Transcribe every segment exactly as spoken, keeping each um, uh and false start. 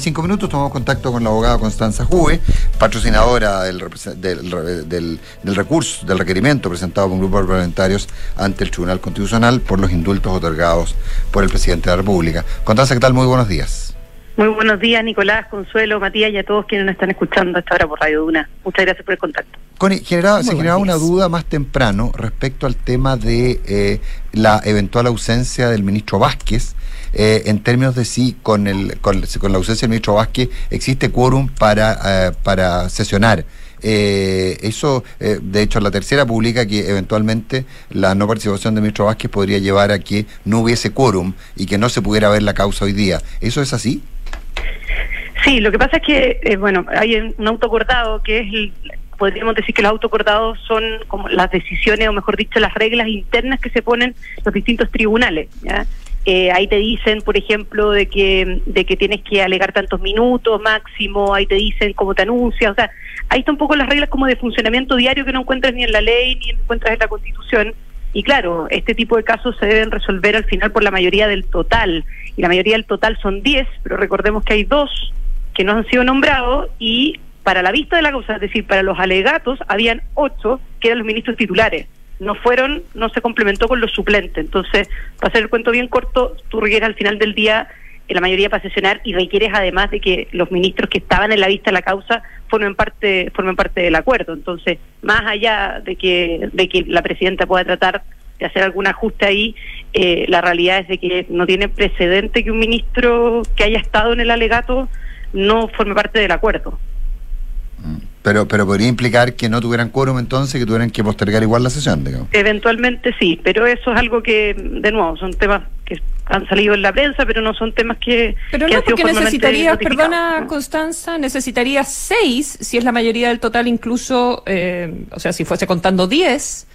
cinco minutos tomamos contacto con la abogada Constanza Juve, patrocinadora del, del, del, del recurso, del requerimiento presentado por un grupo de parlamentarios ante el Tribunal Constitucional por los indultos otorgados por el presidente de la República. Constanza, ¿qué tal? Muy buenos días. Muy buenos días, Nicolás, Consuelo, Matías y a todos quienes nos están escuchando a esta hora por Radio Duna. Muchas gracias por el contacto. Connie, generaba, se generaba una duda más temprano respecto al tema de eh, la eventual ausencia del ministro Vázquez, eh, en términos de si con, el, con, con la ausencia del ministro Vázquez existe quórum para, eh, para sesionar. Eh, eso, eh, de hecho, la tercera publica que eventualmente la no participación del ministro Vázquez podría llevar a que no hubiese quórum y que no se pudiera ver la causa hoy día. ¿Eso es así? Sí, lo que pasa es que, eh, bueno, hay un autoacordado que es, el, podríamos decir que los autoacordados son como las decisiones, o mejor dicho, las reglas internas que se ponen los distintos tribunales, ¿ya? Eh, ahí te dicen, por ejemplo, de que de que tienes que alegar tantos minutos máximo, ahí te dicen cómo te anuncias, o sea, ahí están un poco las reglas como de funcionamiento diario que no encuentras ni en la ley ni encuentras en la Constitución. Y claro, este tipo de casos se deben resolver al final por la mayoría del total, y la mayoría del total son diez, pero recordemos que hay dos que no han sido nombrados, y para la vista de la causa, es decir, para los alegatos, habían ocho que eran los ministros titulares. No fueron, no se complementó con los suplentes. Entonces, para hacer el cuento bien corto, tú requieres al final del día eh, la mayoría para sesionar, y requieres además de que los ministros que estaban en la vista de la causa formen parte formen parte del acuerdo. Entonces, más allá de que de que la presidenta pueda tratar de hacer algún ajuste ahí, eh, la realidad es de que no tiene precedente que un ministro que haya estado en el alegato no forme parte del acuerdo. Pero pero podría implicar que no tuvieran quórum, entonces, que tuvieran que postergar igual la sesión, digamos. Eventualmente sí, pero eso es algo que, de nuevo, son temas que han salido en la prensa, pero no son temas que Pero que no, han sido porque necesitarías, perdona, ¿no? Constanza, necesitarías seis, si es la mayoría del total, incluso, eh, o sea, si fuese contando diez,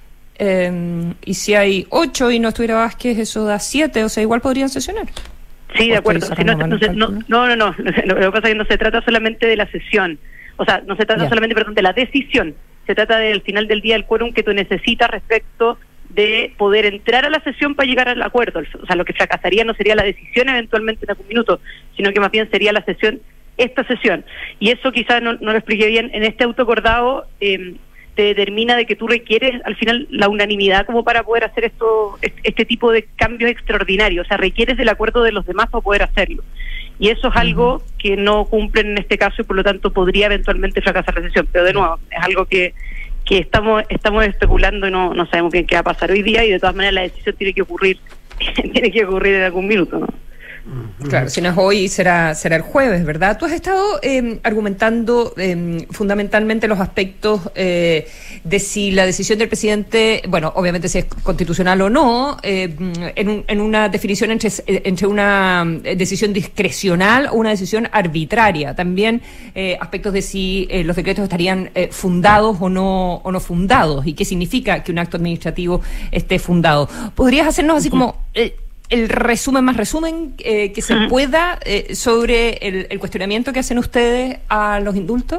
eh, y si hay ocho y no estuviera Vázquez, eso da siete, o sea, igual podrían sesionar. Sí, de acuerdo. Si no, entonces, no, no, no, no, lo que pasa es que no se trata solamente de la sesión, o sea, no se trata yeah. solamente, perdón, de la decisión, se trata del final del día del quórum que tú necesitas respecto de poder entrar a la sesión para llegar al acuerdo. O sea, lo que fracasaría no sería la decisión eventualmente en algún minuto, sino que más bien sería la sesión, esta sesión. Y eso quizás no, no lo expliqué bien, en este autoacordado eh, te determina de que tú requieres al final la unanimidad como para poder hacer esto, este tipo de cambios extraordinarios, o sea, requieres del acuerdo de los demás para poder hacerlo. Y eso es algo que no cumplen en este caso y por lo tanto podría eventualmente fracasar la sesión. Pero de nuevo, es algo que que estamos estamos especulando y no, no sabemos qué, qué va a pasar hoy día, y de todas maneras la decisión tiene que ocurrir tiene que ocurrir en algún minuto, ¿no? Claro, si no es hoy, será será el jueves, ¿verdad? Tú has estado eh, argumentando eh, fundamentalmente los aspectos eh, de si la decisión del presidente, bueno, obviamente si es constitucional o no, eh, en, un, en una definición entre, entre una decisión discrecional o una decisión arbitraria. También eh, aspectos de si eh, los decretos estarían eh, fundados o no o no fundados, y qué significa que un acto administrativo esté fundado. ¿Podrías hacernos así como Eh, el resumen más resumen eh, que se uh-huh. pueda eh, sobre el, el cuestionamiento que hacen ustedes a los indultos?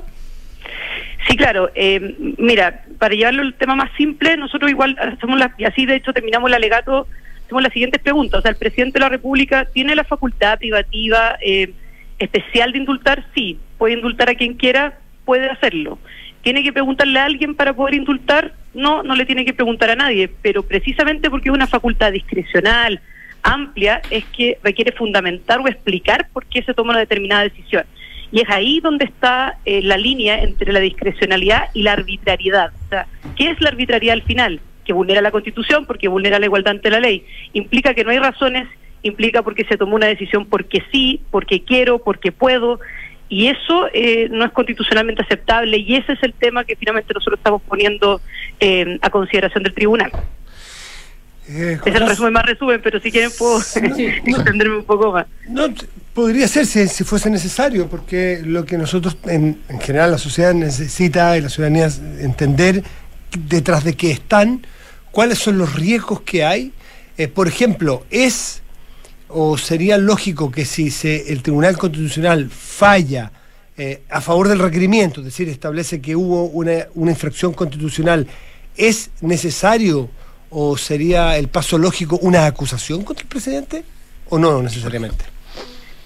Sí, claro. Eh, mira, para llevarlo al tema más simple, nosotros igual hacemos la, y así de hecho terminamos el alegato, hacemos las siguientes preguntas. O sea, ¿el presidente de la República tiene la facultad privativa eh, especial de indultar? Sí. ¿Puede indultar a quien quiera? Puede hacerlo. ¿Tiene que preguntarle a alguien para poder indultar? No, no le tiene que preguntar a nadie, pero precisamente porque es una facultad discrecional, amplia, es que requiere fundamentar o explicar por qué se toma una determinada decisión. Y es ahí donde está eh, la línea entre la discrecionalidad y la arbitrariedad. O sea, ¿qué es la arbitrariedad al final? Que vulnera la Constitución, porque vulnera la igualdad ante la ley. Implica que no hay razones, implica porque se tomó una decisión porque sí, porque quiero, porque puedo, y eso eh, no es constitucionalmente aceptable, y ese es el tema que finalmente nosotros estamos poniendo eh, a consideración del tribunal. Eh, es el resumen más resumen, pero si quieren puedo no, extenderme no, un poco más. No, podría ser si, si fuese necesario, porque lo que nosotros, en, en general, la sociedad necesita y la ciudadanía entender detrás de qué están, cuáles son los riesgos que hay. Eh, por ejemplo, es o sería lógico que si se, el Tribunal Constitucional falla eh, a favor del requerimiento, es decir, establece que hubo una, una infracción constitucional, ¿es necesario o sería el paso lógico una acusación contra el presidente? ¿O no necesariamente?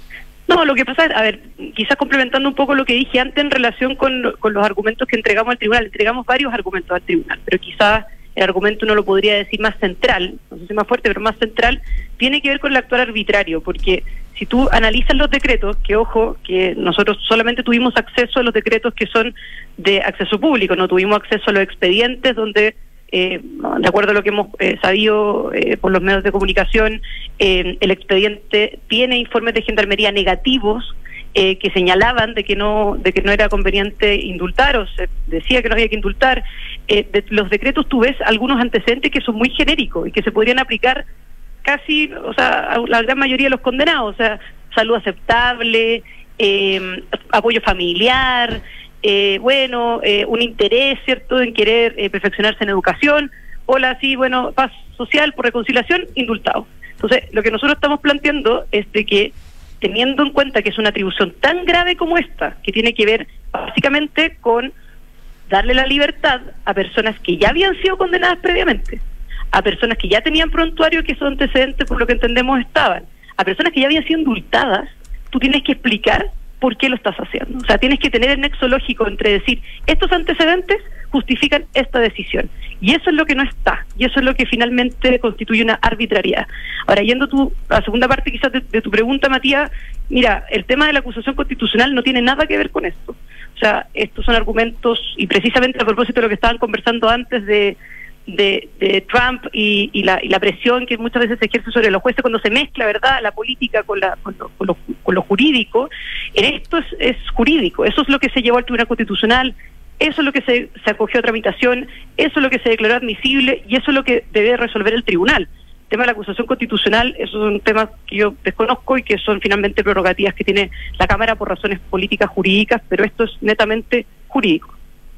No, lo que pasa es, a ver, quizás complementando un poco lo que dije antes en relación con, con los argumentos que entregamos al tribunal. Entregamos varios argumentos al tribunal, pero quizás el argumento uno lo podría decir más central, no sé si más fuerte, pero más central, tiene que ver con el actuar arbitrario, porque si tú analizas los decretos, que ojo, que nosotros solamente tuvimos acceso a los decretos que son de acceso público, no tuvimos acceso a los expedientes donde, eh, de acuerdo a lo que hemos eh, sabido eh, por los medios de comunicación, eh, el expediente tiene informes de gendarmería negativos, Eh, que señalaban de que no de que no era conveniente indultar, o se decía que no había que indultar. Eh, de los decretos tú ves algunos antecedentes que son muy genéricos y que se podrían aplicar casi, o sea, a la gran mayoría de los condenados, o sea, salud aceptable, eh, apoyo familiar, eh, bueno, eh, un interés, ¿cierto?, en querer eh, perfeccionarse en educación, hola, sí, bueno, paz social por reconciliación, indultado. Entonces, lo que nosotros estamos planteando es de que, teniendo en cuenta que es una atribución tan grave como esta, que tiene que ver básicamente con darle la libertad a personas que ya habían sido condenadas previamente, a personas que ya tenían prontuario, que esos antecedentes, por lo que entendemos, estaban, a personas que ya habían sido indultadas, tú tienes que explicar por qué lo estás haciendo. O sea, tienes que tener el nexo lógico entre decir, estos antecedentes justifican esta decisión. Y eso es lo que no está, y eso es lo que finalmente constituye una arbitrariedad. Ahora, yendo tú a la segunda parte quizás de, de tu pregunta, Matías, mira, el tema de la acusación constitucional no tiene nada que ver con esto. O sea, estos son argumentos, y precisamente a propósito de lo que estaban conversando antes de de, de Trump y, y, la, y la presión que muchas veces se ejerce sobre los jueces cuando se mezcla, ¿verdad?, la política con, la, con, lo, con, lo, con lo jurídico. En esto es, es jurídico, eso es lo que se llevó al Tribunal Constitucional, eso es lo que se, se acogió a tramitación, eso es lo que se declaró admisible y eso es lo que debe resolver el tribunal. El tema de la acusación constitucional, esos son temas que yo desconozco y que son finalmente prerrogativas que tiene la Cámara por razones políticas jurídicas, pero esto es netamente jurídico.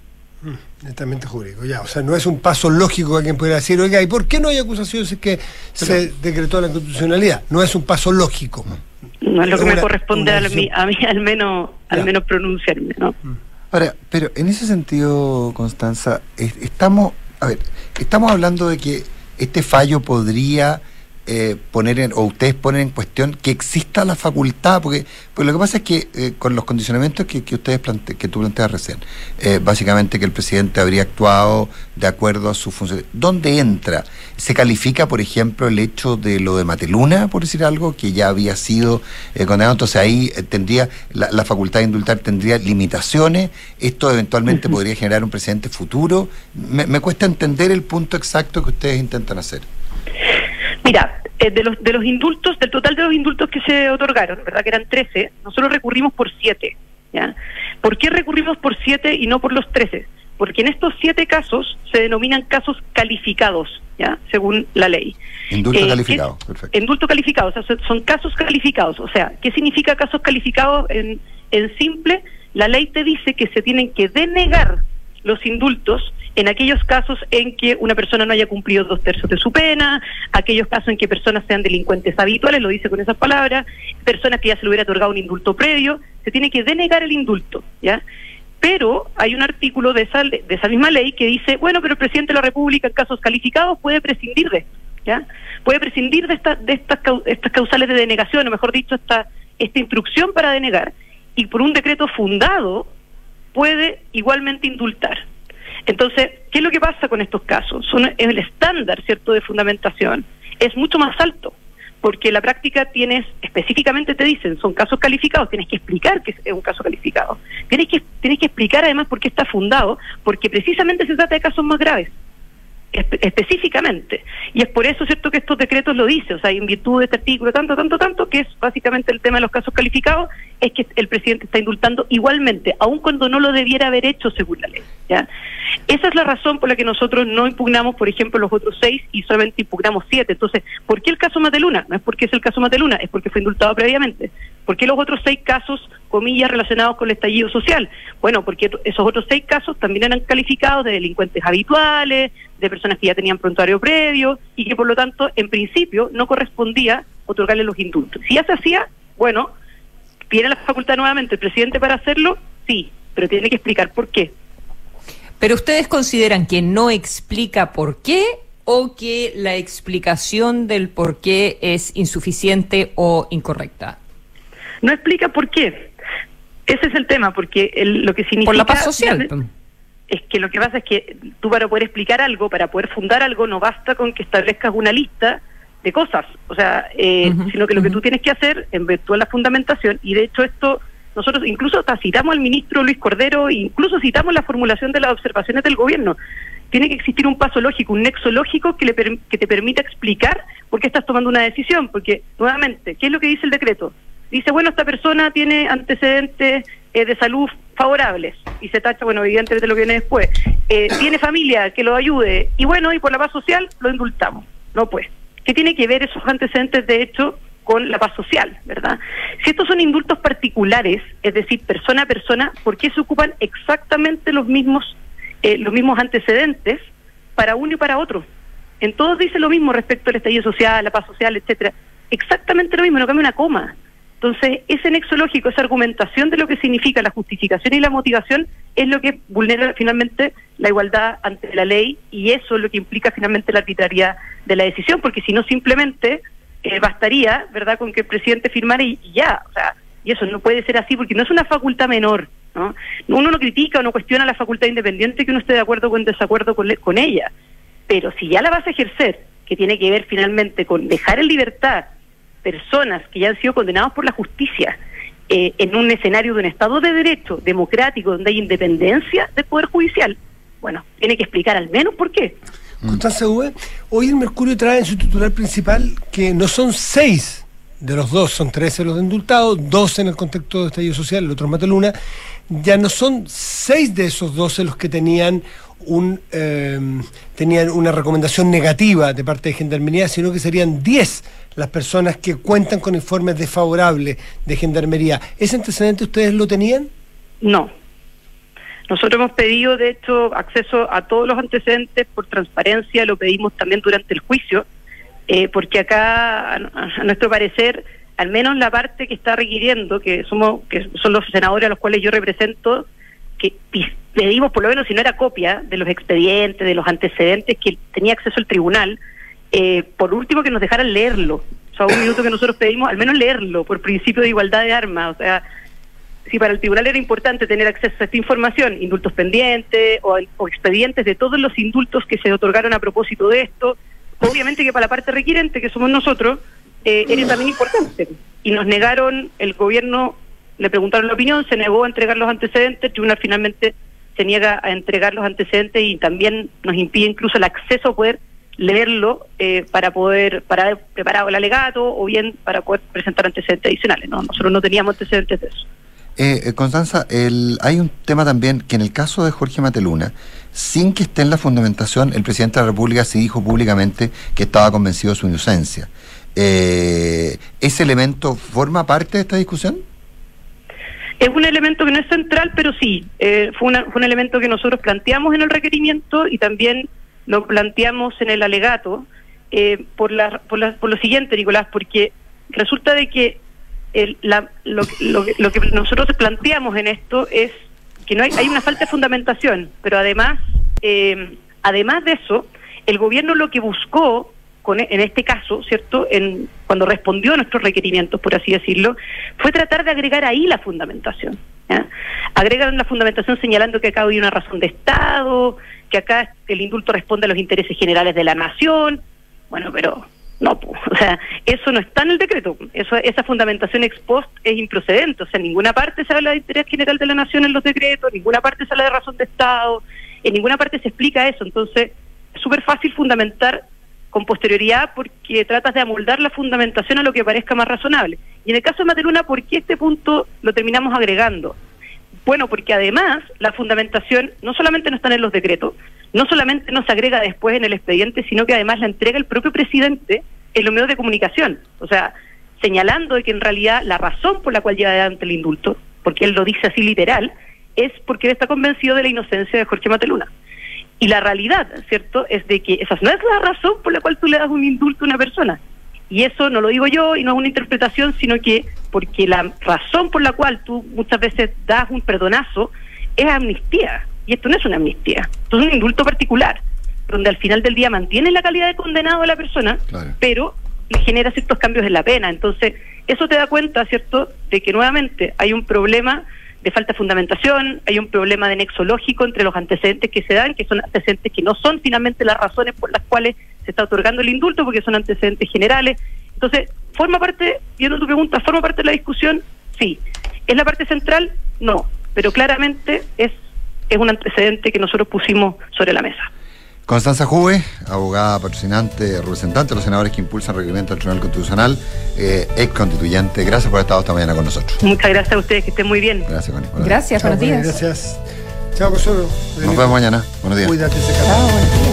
Mm, netamente jurídico, ya, o sea, no es un paso lógico que alguien pudiera decir, oiga, ¿y por qué no hay acusaciones si es que se decretó la constitucionalidad? No es un paso lógico. No es lo que una, me corresponde a mí, a mí al menos, ya. al menos pronunciarme, ¿no? Mm. Ahora, pero en ese sentido, Constanza, es, estamos, a ver, estamos hablando de que este fallo podría eh, poner en, o ustedes ponen en cuestión que exista la facultad, porque, porque lo que pasa es que eh, con los condicionamientos que, que ustedes plante, que tú planteas recién, eh, básicamente que el presidente habría actuado de acuerdo a su función. ¿Dónde entra? ¿Se califica, por ejemplo, el hecho de lo de Mateluna, por decir algo, que ya había sido eh, condenado? Entonces ahí eh, tendría la, la facultad de indultar tendría limitaciones. Esto eventualmente uh-huh. podría generar un precedente futuro. Me, me cuesta entender el punto exacto que ustedes intentan hacer. Mira, eh, de los de los indultos, del total de los indultos que se otorgaron, ¿verdad?, que eran trece, nosotros recurrimos por siete, ¿ya? ¿Por qué recurrimos por siete y no por los trece? Porque en estos siete casos se denominan casos calificados, ¿ya?, según la ley. Indulto eh, calificado, ¿qué? Perfecto. Indulto calificado, o sea, son, son casos calificados. O sea, ¿qué significa casos calificados? En, en simple, la ley te dice que se tienen que denegar los indultos en aquellos casos en que una persona no haya cumplido dos tercios de su pena, aquellos casos en que personas sean delincuentes habituales, lo dice con esas palabras, personas que ya se le hubiera otorgado un indulto previo, se tiene que denegar el indulto, ¿ya? Pero hay un artículo de esa, de esa misma ley que dice, bueno, pero el presidente de la República en casos calificados puede prescindir de esto, ¿ya? Puede prescindir de, esta, de estas, estas causales de denegación, o mejor dicho, esta, esta instrucción para denegar, y por un decreto fundado puede igualmente indultar. Entonces, ¿qué es lo que pasa con estos casos? Son, el estándar, ¿cierto?, de fundamentación es mucho más alto, porque la práctica tienes, específicamente te dicen, son casos calificados, tienes que explicar que es un caso calificado. Tienes que, tienes que explicar además por qué está fundado, porque precisamente se trata de casos más graves, espe- específicamente. Y es por eso, ¿cierto?, que estos decretos lo dicen, o sea, en virtud de este artículo tanto, tanto, tanto, que es básicamente el tema de los casos calificados, es que el presidente está indultando igualmente, aun cuando no lo debiera haber hecho según la ley, ¿ya? Esa es la razón por la que nosotros no impugnamos, por ejemplo, los otros seis y solamente impugnamos siete. Entonces, ¿por qué el caso Mateluna? No es porque es el caso Mateluna, es porque fue indultado previamente. ¿Por qué los otros seis casos, comillas, relacionados con el estallido social? Bueno, porque esos otros seis casos también eran calificados de delincuentes habituales, de personas que ya tenían prontuario previo y que, por lo tanto, en principio, no correspondía otorgarle los indultos. Si ya se hacía, bueno, ¿tiene la facultad nuevamente el presidente para hacerlo? Sí, pero tiene que explicar por qué. ¿Pero ustedes consideran que no explica por qué o que la explicación del por qué es insuficiente o incorrecta? No explica por qué. Ese es el tema, porque el, lo que significa... Por la paz social. Es que lo que pasa es que tú, para poder explicar algo, para poder fundar algo, no basta con que establezcas una lista de cosas, o sea, eh, uh-huh, sino que lo uh-huh. que tú tienes que hacer, en virtud de la fundamentación, y de hecho esto, nosotros incluso hasta citamos al ministro Luis Cordero, incluso citamos la formulación de las observaciones del gobierno. Tiene que existir un paso lógico, un nexo lógico que, le per- que te permita explicar por qué estás tomando una decisión, porque, nuevamente, ¿qué es lo que dice el decreto? Dice, bueno, esta persona tiene antecedentes eh, de salud favorables, y se tacha, bueno, evidentemente lo que viene después, eh, tiene familia que lo ayude, y bueno, y por la paz social lo indultamos. No, pues, ¿qué tiene que ver esos antecedentes de hecho con la paz social, verdad? Si estos son indultos particulares, es decir, persona a persona, ¿por qué se ocupan exactamente los mismos eh, los mismos antecedentes para uno y para otro? En todos dice lo mismo respecto al estallido social, la paz social, etcétera. Exactamente lo mismo, no cambia una coma. Entonces, ese nexo lógico, esa argumentación de lo que significa la justificación y la motivación es lo que vulnera finalmente la igualdad ante la ley, y eso es lo que implica finalmente la arbitrariedad de la decisión, porque si no simplemente eh, bastaría, ¿verdad?, con que el presidente firmara y, y ya, o sea, y eso no puede ser así, porque no es una facultad menor, ¿no? Uno no critica o no cuestiona la facultad independiente que uno esté de acuerdo o en desacuerdo con, le, con ella, pero si ya la vas a ejercer, que tiene que ver finalmente con dejar en libertad personas que ya han sido condenados por la justicia eh, en un escenario de un Estado de Derecho democrático donde hay independencia del Poder Judicial, bueno, tiene que explicar al menos por qué. Constanza Uve, hoy el Mercurio trae en su titular principal que no son seis de los dos, son trece los indultados, dos en el contexto de estallido social, el otro es Mataluna, ya no son seis de esos doce los que tenían un eh, tenían una recomendación negativa de parte de Gendarmería, sino que serían diez las personas que cuentan con informes desfavorables de Gendarmería. ¿Ese antecedente ustedes lo tenían? No. Nosotros hemos pedido, de hecho, acceso a todos los antecedentes por transparencia, lo pedimos también durante el juicio, eh, porque acá, a, a nuestro parecer, al menos la parte que está requiriendo, que somos que son los senadores a los cuales yo represento, que pedimos por lo menos, si no era copia, de los expedientes, de los antecedentes que tenía acceso al tribunal, eh, por último que nos dejaran leerlo. O sea, un minuto que nosotros pedimos, al menos leerlo, por principio de igualdad de armas. O sea, si para el tribunal era importante tener acceso a esta información, indultos pendientes o, o expedientes de todos los indultos que se otorgaron a propósito de esto, obviamente que para la parte requirente, que somos nosotros, eh, era también importante. Y nos negaron, el gobierno le preguntaron la opinión, se negó a entregar los antecedentes, el tribunal finalmente se niega a entregar los antecedentes y también nos impide incluso el acceso a poder leerlo eh, para poder, para haber preparado el alegato o bien para poder presentar antecedentes adicionales. No, nosotros no teníamos antecedentes de eso. Eh, Constanza, el, hay un tema también que en el caso de Jorge Mataluna, sin que esté en la fundamentación, el presidente de la República se dijo públicamente que estaba convencido de su inocencia. Eh, ¿Ese elemento forma parte de esta discusión? Es un elemento que no es central, pero sí, eh, fue, una, fue un elemento que nosotros planteamos en el requerimiento y también lo planteamos en el alegato, eh, por, la, por, la, por lo siguiente, Nicolás, porque resulta de que el, la, lo, lo, lo que nosotros planteamos en esto es que no hay, hay una falta de fundamentación, pero además, eh, además de eso, el gobierno lo que buscó con, en este caso, ¿cierto?, en cuando respondió a nuestros requerimientos, por así decirlo, fue tratar de agregar ahí la fundamentación. ¿ya? Agregan la fundamentación señalando que acá hay una razón de Estado, que acá el indulto responde a los intereses generales de la nación. Bueno, pero no, pues, o sea, eso no está en el decreto. Eso, esa fundamentación ex post es improcedente. O sea, en ninguna parte se habla de interés general de la nación en los decretos, en ninguna parte se habla de razón de Estado, en ninguna parte se explica eso. Entonces, es súper fácil fundamentar con posterioridad porque tratas de amoldar la fundamentación a lo que parezca más razonable. Y en el caso de Mataluna, ¿por qué este punto lo terminamos agregando? Bueno, porque además la fundamentación no solamente no está en los decretos, no solamente no se agrega después en el expediente, sino que además la entrega el propio presidente en los medios de comunicación. O sea, señalando de que en realidad la razón por la cual lleva adelante el indulto, porque él lo dice así literal, es porque él está convencido de la inocencia de Jorge Mataluna. Y la realidad, ¿cierto?, es de que esa no es la razón por la cual tú le das un indulto a una persona. Y eso no lo digo yo y no es una interpretación, sino que porque la razón por la cual tú muchas veces das un perdonazo es amnistía. Y esto no es una amnistía, esto es un indulto particular, donde al final del día mantiene la calidad de condenado de la persona, claro, pero le genera ciertos cambios en la pena. Entonces, eso te da cuenta, ¿cierto?, de que nuevamente hay un problema de falta de fundamentación, hay un problema de nexo lógico entre los antecedentes que se dan, que son antecedentes que no son finalmente las razones por las cuales se está otorgando el indulto, porque son antecedentes generales. Entonces, ¿forma parte, viendo tu pregunta, forma parte de la discusión? Sí. ¿Es la parte central? No. Pero claramente es, es un antecedente que nosotros pusimos sobre la mesa. Constanza Juve, abogada patrocinante, representante de los senadores que impulsan el requerimiento del Tribunal Constitucional, eh, ex constituyente. Gracias por haber estado esta mañana con nosotros. Muchas gracias a ustedes, que estén muy bien. Gracias, Connie. Gracias, Chao, buenos días. Gracias. Chao, Consuelo. Nos vemos mañana. Buenos días. Cuídate, se Chao, buenos días.